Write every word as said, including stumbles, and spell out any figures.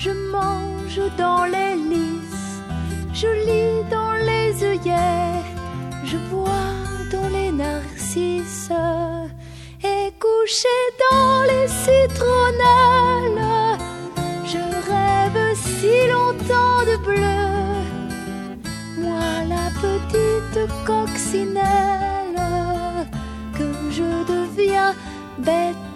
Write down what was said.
je mange dans les lys, je lis dans les œillets, je bois dans les narcisses, et couché dans les citronnelles, je rêve si longtemps de bleu, moi la petite coccinelle, que je deviens bête